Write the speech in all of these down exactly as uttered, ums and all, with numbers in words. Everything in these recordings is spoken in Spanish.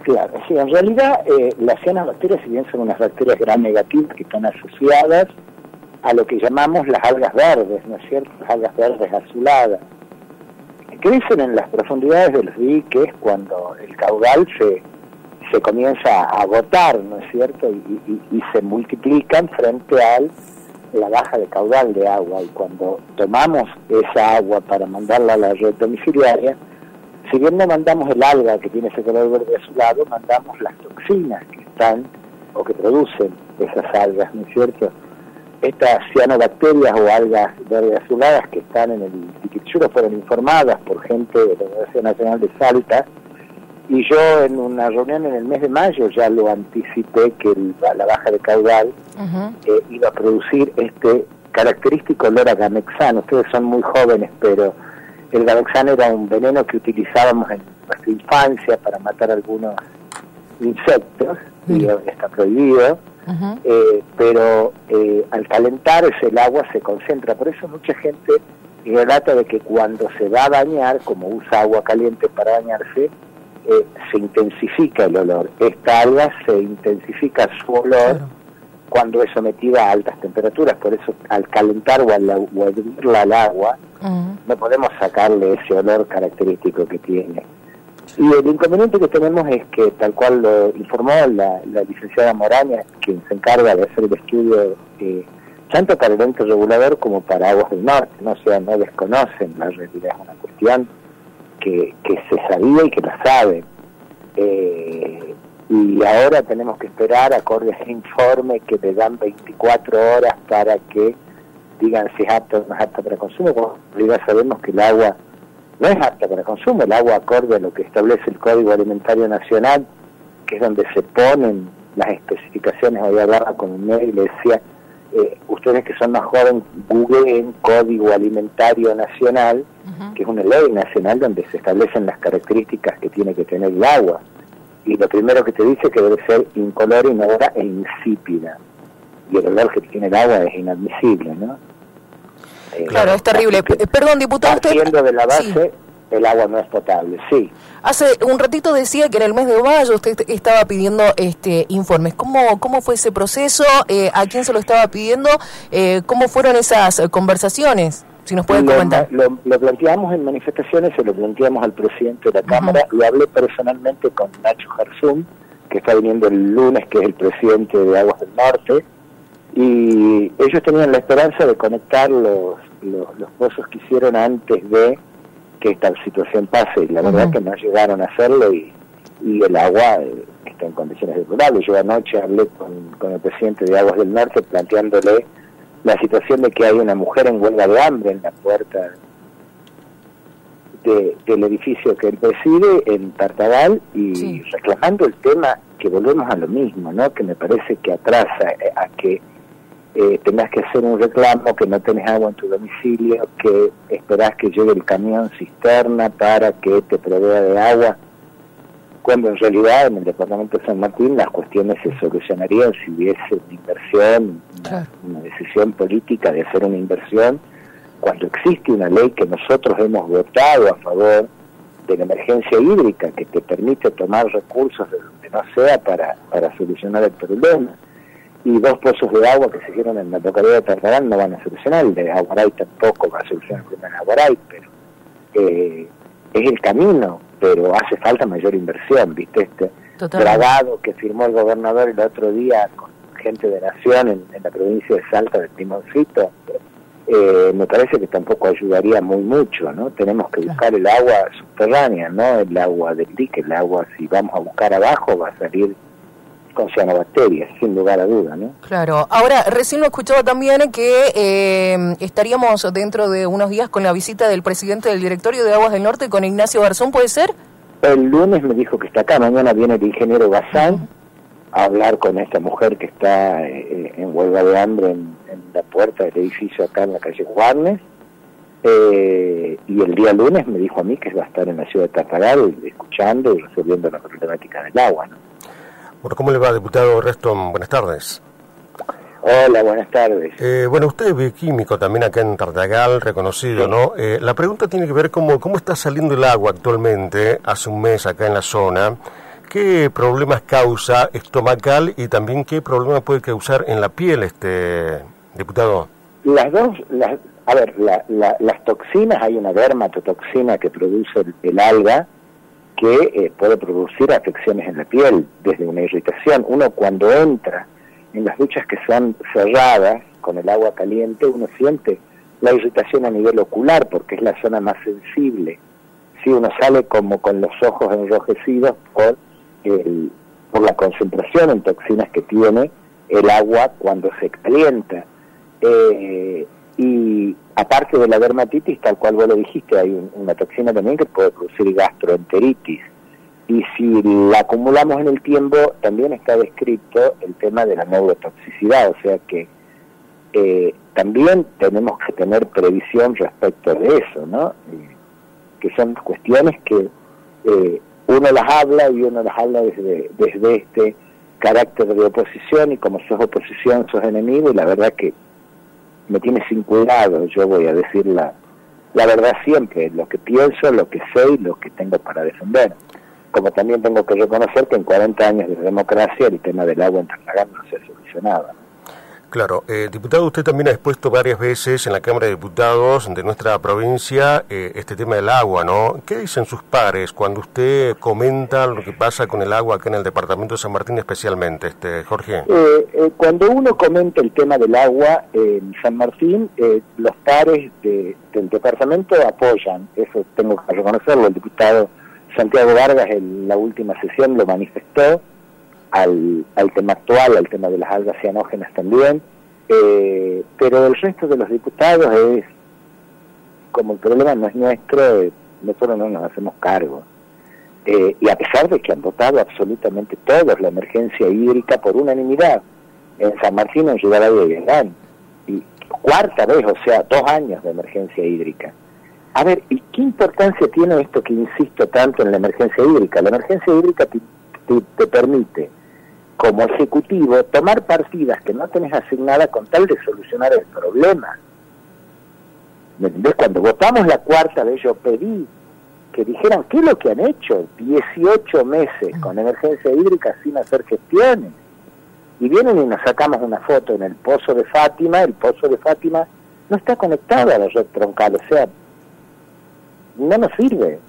Claro, sí, en realidad eh, las cianobacterias, si bien son unas bacterias gram negativas que están asociadas a lo que llamamos las algas verdes, ¿no es cierto? Las algas verdes azuladas. Crecen en las profundidades de los diques cuando el caudal se, se comienza a agotar, ¿no es cierto? Y, y, y se multiplican frente a la baja de caudal de agua. Y cuando tomamos esa agua para mandarla a la red domiciliaria, si bien no mandamos el alga que tiene ese color verde azulado, mandamos las toxinas que están o que producen esas algas, ¿no es cierto? Estas cianobacterias o algas verde azuladas que están en el Tiquipchuro fueron informadas por gente de la Universidad Nacional de Salta, y yo en una reunión en el mes de mayo ya lo anticipé que el, la baja de caudal uh-huh. eh, iba a producir este característico olor a gamexano. Ustedes son muy jóvenes, pero el gamexano era un veneno que utilizábamos en nuestra infancia para matar algunos insectos, uh-huh. y está prohibido. Uh-huh. Eh, pero eh, al calentarse el agua se concentra, por eso mucha gente relata de que cuando se va a bañar, como usa agua caliente para bañarse, eh, se intensifica el olor. Esta alga se intensifica su olor claro. cuando es sometida a altas temperaturas, por eso al calentar o al, o al hervirla al agua, uh-huh. no podemos sacarle ese olor característico que tiene. Y el inconveniente que tenemos es que, tal cual lo informó la, la licenciada Moraña, quien se encarga de hacer el estudio eh, tanto para el ente regulador como para Aguas del Norte, no, o sea, no desconocen, la realidad es una cuestión que, que se sabía y que la saben. Eh, y ahora tenemos que esperar, acorde a ese informe, que le dan veinticuatro horas para que digan si es apta o no es apta para consumo, cuando en realidad sabemos que el agua no es apta para consumo. El agua, acorde a lo que establece el Código Alimentario Nacional, que es donde se ponen las especificaciones. Hoy hablaba con un médico y le decía, eh, ustedes que son más jóvenes, googleen Código Alimentario Nacional, uh-huh. que es una ley nacional donde se establecen las características que tiene que tener el agua. Y lo primero que te dice que debe ser incolora, inodora e insípida. Y el olor que tiene el agua es inadmisible, ¿no? Claro, es terrible. Perdón, diputado, usted... Partiendo de la base, sí. el agua no es potable, sí. Hace un ratito decía que en el mes de mayo usted estaba pidiendo este informes. ¿Cómo cómo fue ese proceso? Eh, ¿A quién se lo estaba pidiendo? Eh, ¿Cómo fueron esas conversaciones? Si nos pueden lo, comentar. Lo, lo planteamos en manifestaciones, se lo planteamos al presidente de la Cámara, uh-huh. lo hablé personalmente con Nacho Jarzún, que está viniendo el lunes, que es el presidente de Aguas del Norte, y ellos tenían la esperanza de conectar los, los, los pozos que hicieron antes de que esta situación pase, y la uh-huh. verdad que no llegaron a hacerlo, y, y el agua eh, está en condiciones deplorables. Yo anoche hablé con, con el presidente de Aguas del Norte planteándole la situación de que hay una mujer en huelga de hambre en la puerta de, del edificio que él preside en Tartagal, y sí. reclamando el tema, que volvemos a lo mismo, ¿no? Que me parece que atrasa a que Eh, tengas que hacer un reclamo, que no tenés agua en tu domicilio, que esperás que llegue el camión cisterna para que te provea de agua, cuando en realidad en el departamento de San Martín las cuestiones se solucionarían si hubiese una inversión, una, claro. una decisión política de hacer una inversión, cuando existe una ley que nosotros hemos votado a favor de la emergencia hídrica, que te permite tomar recursos de donde no sea para, para solucionar el problema. Y dos pozos de agua que se hicieron en la localidad de Tartagal no van a solucionar, el de Aguaray tampoco va a solucionar el problema de Aguaray, pero eh, es el camino, pero hace falta mayor inversión, ¿viste? Este dragado que firmó el gobernador el otro día con gente de Nación en, en la provincia de Salta, del Timoncito, eh, me parece que tampoco ayudaría muy mucho, ¿no? Tenemos que buscar el agua subterránea, ¿no? El agua del dique, el agua, si vamos a buscar abajo, va a salir con cianobacterias, sin lugar a duda, ¿no? Claro. Ahora, recién lo escuchaba también que eh, estaríamos dentro de unos días con la visita del presidente del directorio de Aguas del Norte, con Ignacio Garzón, ¿puede ser? El lunes me dijo que está acá, mañana viene el ingeniero Gazán uh-huh. a hablar con esta mujer que está eh, en huelga de hambre en, en la puerta del edificio acá en la calle Juárez, eh, y el día lunes me dijo a mí que va a estar en la ciudad de Tartagal escuchando y resolviendo la problemática del agua, ¿no? Bueno, ¿cómo le va, diputado Reston? Buenas tardes. Hola, buenas tardes. Eh, bueno, usted es bioquímico también acá en Tartagal, reconocido, sí. ¿no? Eh, la pregunta tiene que ver cómo, cómo está saliendo el agua actualmente, hace un mes acá en la zona, ¿qué problemas causa estomacal y también qué problemas puede causar en la piel, este diputado? Las dos, las, a ver, la, la, las toxinas, hay una dermatotoxina que produce el, el alga que eh, puede producir afecciones en la piel, desde una irritación. Uno cuando entra en las duchas que son cerradas, con el agua caliente, uno siente la irritación a nivel ocular, porque es la zona más sensible. Si uno sale como con los ojos enrojecidos por, el, por la concentración en toxinas que tiene el agua cuando se calienta. Eh, y aparte de la dermatitis, tal cual vos lo dijiste, hay un, una toxina también que puede producir gastroenteritis. Y si la acumulamos en el tiempo, también está descrito el tema de la neurotoxicidad, o sea que eh, también tenemos que tener previsión respecto de eso, ¿no? Eh, que son cuestiones que eh, uno las habla y uno las habla desde, desde este carácter de oposición, y como sos oposición, sos enemigo, y la verdad que me tiene sin cuidado. Yo voy a decir la, la verdad siempre, lo que pienso, lo que sé y lo que tengo para defender. Como también tengo que reconocer que en cuarenta años de democracia el tema del agua en Tartagal no se ha solucionado, ¿no? Claro, eh, diputado, usted también ha expuesto varias veces en la Cámara de Diputados de nuestra provincia eh, este tema del agua, ¿no? ¿Qué dicen sus pares cuando usted comenta lo que pasa con el agua acá en el departamento de San Martín especialmente, este Jorge? Eh, eh, cuando uno comenta el tema del agua en San Martín, eh, los pares de, del departamento apoyan, eso tengo que reconocerlo. El diputado Santiago Vargas en la última sesión lo manifestó, Al, al tema actual, al tema de las algas cianógenas también, eh, pero el resto de los diputados es, como el problema no es nuestro, eh, nosotros no nos hacemos cargo. Eh, y a pesar de que han votado absolutamente todos la emergencia hídrica por unanimidad, en San Martín, en Rivadavia y Vietnam, y cuarta vez, o sea, dos años de emergencia hídrica. A ver, ¿y qué importancia tiene esto que insisto tanto en la emergencia hídrica? La emergencia hídrica te, te, te permite, como ejecutivo, tomar partidas que no tenés asignadas con tal de solucionar el problema. ¿Me entendés? Cuando votamos la cuarta vez, yo pedí que dijeran qué es lo que han hecho, dieciocho meses con emergencia hídrica sin hacer gestiones. Y vienen y nos sacamos una foto en el Pozo de Fátima. El Pozo de Fátima no está conectado a la red troncal, o sea, no nos sirve.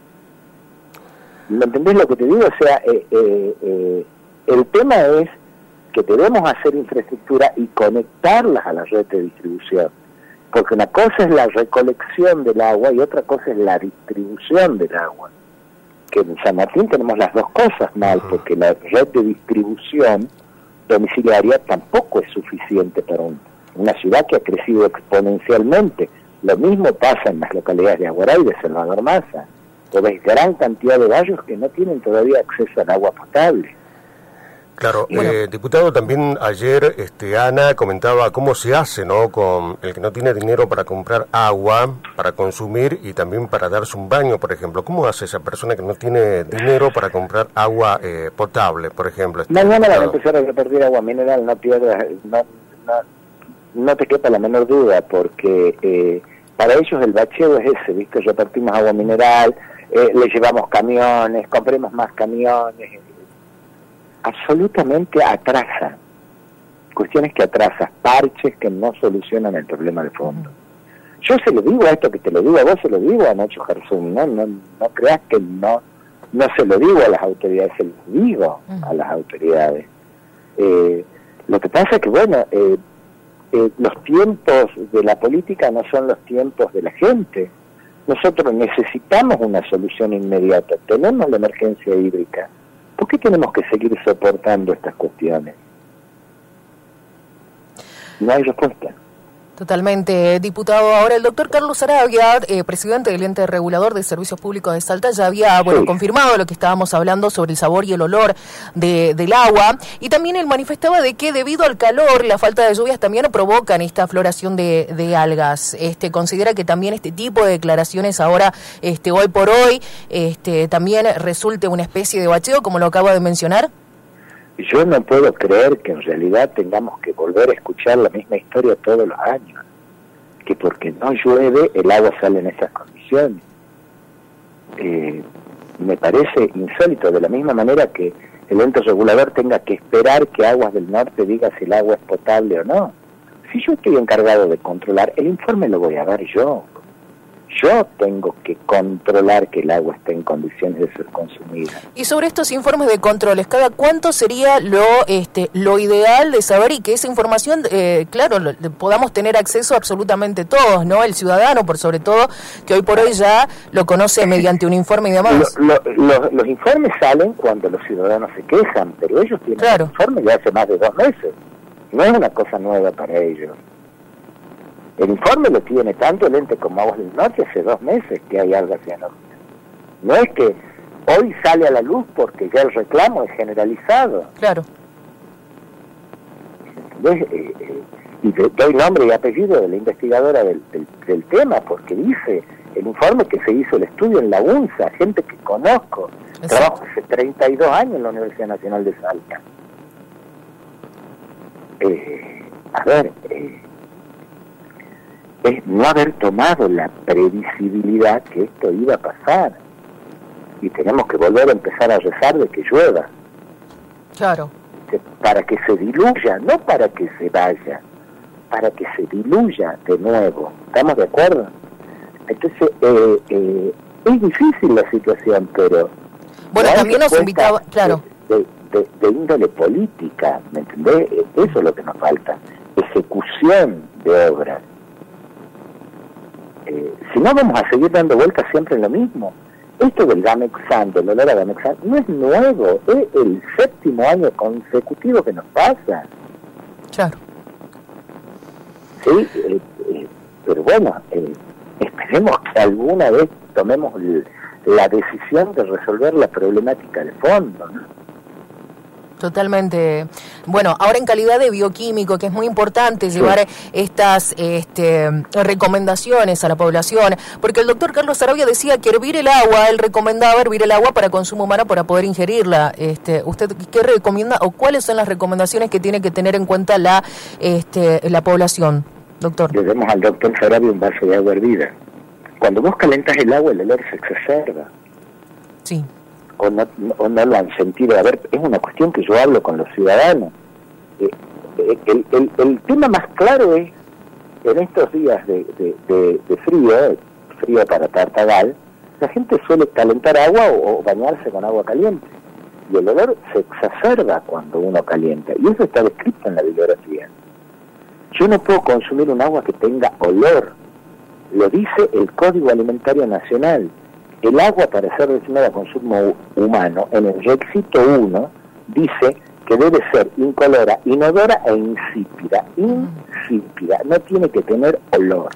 ¿Me entendés lo que te digo? O sea, eh, eh, eh, el tema es que debemos hacer infraestructura y conectarlas a la red de distribución, porque una cosa es la recolección del agua y otra cosa es la distribución del agua, que en San Martín tenemos las dos cosas mal, porque la red de distribución domiciliaria tampoco es suficiente para un, una ciudad que ha crecido exponencialmente. Lo mismo pasa en las localidades de Aguaray y de Salvador Maza, o ves gran cantidad de barrios que no tienen todavía acceso al agua potable. Claro, bueno. eh, diputado, también ayer este, Ana comentaba cómo se hace, ¿no?, con el que no tiene dinero para comprar agua, para consumir y también para darse un baño, por ejemplo. ¿Cómo hace esa persona que no tiene dinero para comprar agua eh, potable, por ejemplo? Este, Mañana van a empezar a repartir agua mineral, no pierdas, no, no, no te quepa la menor duda, porque eh, para ellos el bacheo es ese, ¿viste? Repartimos agua mineral, eh, le llevamos camiones, compremos más camiones. Absolutamente atrasa, cuestiones que atrasan, parches que no solucionan el problema de fondo. Yo se lo digo a esto que te lo digo a vos, se lo digo a Nacho Garzón, no, no, no creas que no, no se lo digo a las autoridades, se lo digo a las autoridades. Eh, lo que pasa es que, bueno, eh, eh, los tiempos de la política no son los tiempos de la gente. Nosotros necesitamos una solución inmediata, tenemos la emergencia hídrica. ¿Por qué tenemos que seguir soportando estas cuestiones? No hay respuesta. Totalmente, diputado. Ahora el doctor Carlos Arabia, eh, presidente del ente regulador de servicios públicos de Salta, ya había bueno sí. confirmado lo que estábamos hablando sobre el sabor y el olor de, del agua, y también él manifestaba de que debido al calor, la falta de lluvias también provocan esta floración de, de algas. Este, considera que también este tipo de declaraciones ahora, este, hoy por hoy, este, también resulte una especie de bacheo, como lo acabo de mencionar. Yo no puedo creer que en realidad tengamos que volver a escuchar la misma historia todos los años, que porque no llueve el agua sale en esas condiciones. Eh, me parece insólito, de la misma manera que el ente regulador tenga que esperar que Aguas del Norte diga si el agua es potable o no. Si yo estoy encargado de controlar, el informe lo voy a dar yo. Yo tengo que controlar que el agua esté en condiciones de ser consumida. Y sobre estos informes de controles, ¿cada cuánto sería lo este lo ideal de saber y que esa información, eh, claro, lo, podamos tener acceso absolutamente todos, ¿no? El ciudadano, por sobre todo, que hoy por hoy ya lo conoce mediante un informe y demás. Lo, lo, lo, los informes salen cuando los ciudadanos se quejan, pero ellos tienen claro. un informe ya hace más de dos meses. No es una cosa nueva para ellos. El informe lo tiene tanto el ente como Aguas del Norte hace dos meses que hay algas cianógenas. No es que hoy sale a la luz porque ya el reclamo es generalizado. Claro. ¿Entendés? Eh, eh, y doy nombre y apellido de la investigadora del, del, del tema, porque dice el informe que se hizo el estudio en la UNSA, gente que conozco. Exacto. Trabajo hace treinta y dos años en la Universidad Nacional de Salta. Eh, a ver... Eh, es no haber tomado la previsibilidad que esto iba a pasar, y tenemos que volver a empezar a rezar de que llueva. Claro. Que, para que se diluya, no para que se vaya, para que se diluya de nuevo. ¿Estamos de acuerdo? Entonces, eh, eh, es difícil la situación, pero... Bueno, también nos invitaba, claro. De, de, de índole política, ¿me entendés? Eso es lo que nos falta. Ejecución de obras. Eh, si no, vamos a seguir dando vueltas siempre en lo mismo. Esto del Gamexan, del olor a Gamexan, no es nuevo, es el séptimo año consecutivo que nos pasa. Claro. Sí, eh, eh, pero bueno, eh, esperemos que alguna vez tomemos el, la decisión de resolver la problemática de fondo, ¿no? Totalmente. Bueno, ahora en calidad de bioquímico, que es muy importante llevar sí. estas este, recomendaciones a la población, porque el doctor Carlos Saravia decía que hervir el agua, él recomendaba hervir el agua para consumo humano para poder ingerirla. Este, ¿Usted qué recomienda o cuáles son las recomendaciones que tiene que tener en cuenta la este, la población, doctor? Le demos al doctor Saravia un vaso de agua hervida. Cuando vos calentas el agua, el olor se exacerba. Sí. O no, o no lo han sentido. A ver, es una cuestión que yo hablo con los ciudadanos. Eh, el, el, el tema más claro es, en estos días de, de, de, de frío, frío para Tartagal, la gente suele calentar agua o, o bañarse con agua caliente. Y el olor se exacerba cuando uno calienta. Y eso está descrito en la bibliografía. Yo no puedo consumir un agua que tenga olor. Lo dice el Código Alimentario Nacional. El agua, para ser destinada a consumo humano, en el requisito uno, dice que debe ser incolora, inodora e insípida. Insípida, no tiene que tener olor.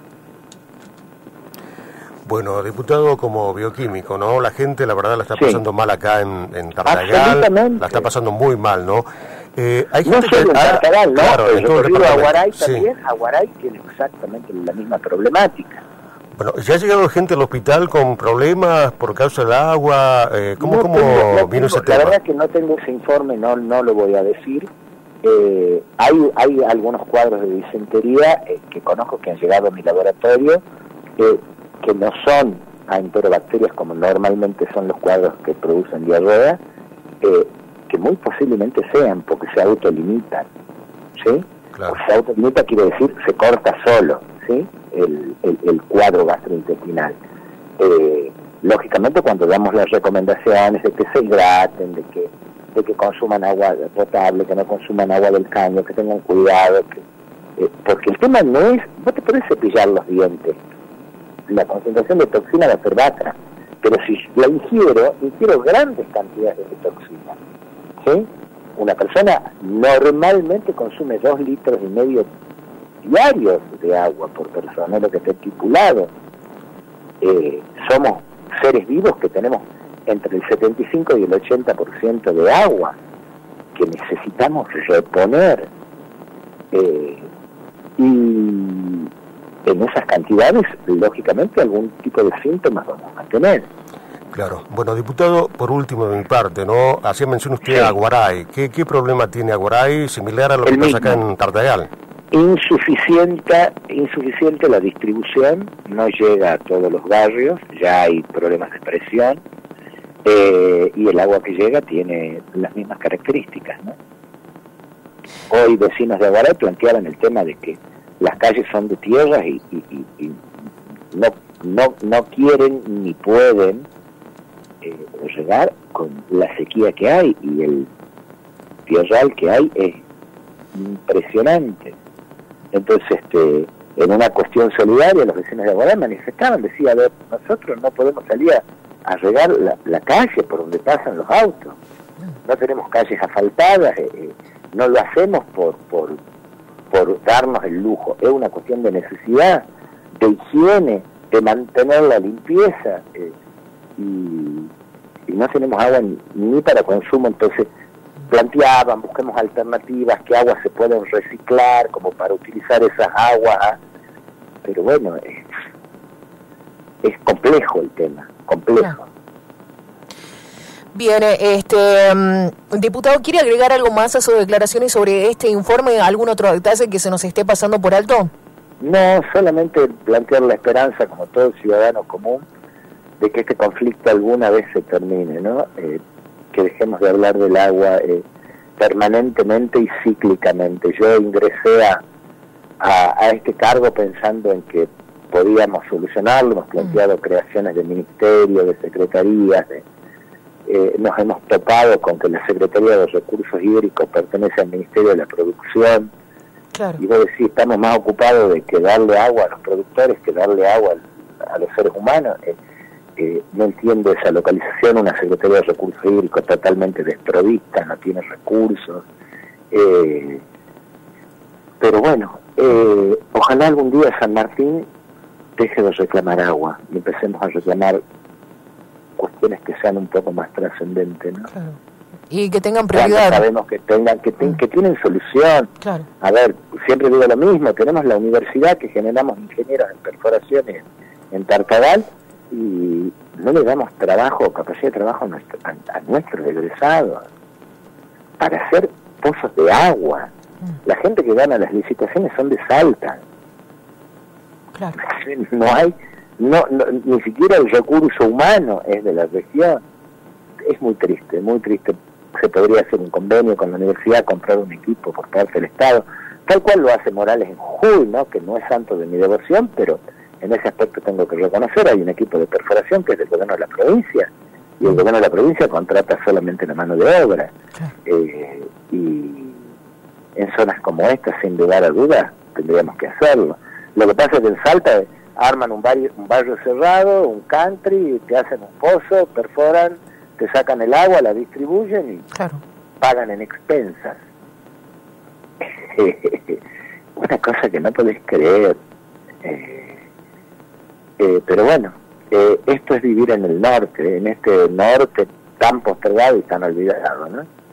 Bueno, diputado, como bioquímico, ¿no? La gente, la verdad, la está pasando sí. mal acá en, en Tartagal. La está pasando muy mal, ¿no? Eh, hay no gente solo que, en Tartagal, ah, ¿no? Claro, el en todo el recorrido Aguaray sí. también, Aguaray tiene exactamente la misma problemática. Bueno, ¿ya ha llegado gente al hospital con problemas por causa del agua? Eh, ¿Cómo, no cómo tengo, no vino tengo, ese la tema? La verdad que no tengo ese informe, no no lo voy a decir. Eh, hay hay algunos cuadros de disentería eh, que conozco que han llegado a mi laboratorio, eh, que no son a enterobacterias como normalmente son los cuadros que producen diarrea, eh, que muy posiblemente sean, porque se autolimitan, ¿sí? Claro. O se autolimita quiere decir se corta solo, ¿sí? El, el, el cuadro gastrointestinal. Eh, lógicamente cuando damos las recomendaciones de que se hidraten, de que de que consuman agua potable, que no consuman agua del caño, que tengan cuidado, que, eh, porque el tema no es, vos te podés cepillar los dientes, la concentración de toxina va a ser baja, pero si la ingiero, ingiero grandes cantidades de toxina, ¿sí? Una persona normalmente consume dos litros y medio diarios de agua por persona, es lo que está estipulado. Eh, somos seres vivos que tenemos entre el setenta y cinco y el ochenta por ciento de agua que necesitamos reponer. Eh, y en esas cantidades, lógicamente, algún tipo de síntomas vamos a tener. Claro. Bueno, diputado, por último de mi parte, ¿no? Hacía mención usted sí. a Aguaray. ¿Qué, ¿Qué problema tiene Aguaray similar a lo que pasa acá en Tartagal? Insuficiente, insuficiente la distribución, no llega a todos los barrios, ya hay problemas de presión, eh, y el agua que llega tiene las mismas características, ¿no? Hoy vecinos de Aguaray planteaban el tema de que las calles son de tierra y, y, y, y no, no, no quieren ni pueden eh, regar con la sequía que hay, y el tierral que hay es impresionante. Entonces, este, en una cuestión solidaria, los vecinos de Aguaray manifestaban, decía, a ver, nosotros no podemos salir a, a regar la, la calle por donde pasan los autos, no tenemos calles asfaltadas, eh, eh, no lo hacemos por, por, por darnos el lujo, es una cuestión de necesidad, de higiene, de mantener la limpieza, eh, y, y no tenemos agua ni, ni para consumo. Entonces planteaban, busquemos alternativas, que aguas se pueden reciclar como para utilizar esas aguas, pero bueno, es, es complejo el tema, complejo. Bien, este um, diputado, ¿quiere agregar algo más a sus declaraciones sobre este informe? ¿Algún otro detalle que se nos esté pasando por alto? No, solamente plantear la esperanza, como todo ciudadano común, de que este conflicto alguna vez se termine, ¿no? Eh, que dejemos de hablar del agua eh, permanentemente y cíclicamente. Yo ingresé a, a, a este cargo pensando en que podíamos solucionarlo, hemos planteado mm. creaciones de ministerios, de secretarías, de, eh, nos hemos topado con que la Secretaría de Recursos Hídricos pertenece al Ministerio de la Producción, claro. Y vos decís, estamos más ocupados de que darle agua a los productores que darle agua a, a los seres humanos. Eh, eh, no entiendo esa localización, una Secretaría de Recursos Hídricos totalmente desprovista, no tiene recursos. Eh, pero bueno, eh, ojalá algún día San Martín deje de reclamar agua y empecemos a reclamar cuestiones que sean un poco más trascendentes, ¿no? Claro. Y que tengan prioridad. Sabemos que tengan que, ten, que tienen solución. Claro. A ver, siempre digo lo mismo, tenemos la universidad que generamos ingenieros en perforaciones en Tartagal y no le damos trabajo, capacidad de trabajo a, nuestro, a, a nuestros egresados para hacer pozos de agua. Mm. La gente que gana las licitaciones son de Salta. Claro. No hay, no, no, ni siquiera el recurso humano es de la región. Es muy triste, muy triste. Se podría hacer un convenio con la universidad, comprar un equipo por parte del Estado, tal cual lo hace Morales en Jujuy, ¿no? Que no es santo de mi devoción, pero en ese aspecto tengo que reconocer, hay un equipo de perforación que es del gobierno de la provincia, y el gobierno de la provincia contrata solamente la mano de obra. Eh, y en zonas como esta, sin lugar a dudas, tendríamos que hacerlo. Lo que pasa es que en Salta arman un barrio, un barrio cerrado, un country, te hacen un pozo, perforan, te sacan el agua, la distribuyen y claro. pagan en expensas. Una cosa que no podés creer. Eh, eh, pero bueno, eh, esto es vivir en el norte, en este norte tan postergado y tan olvidado, ¿no?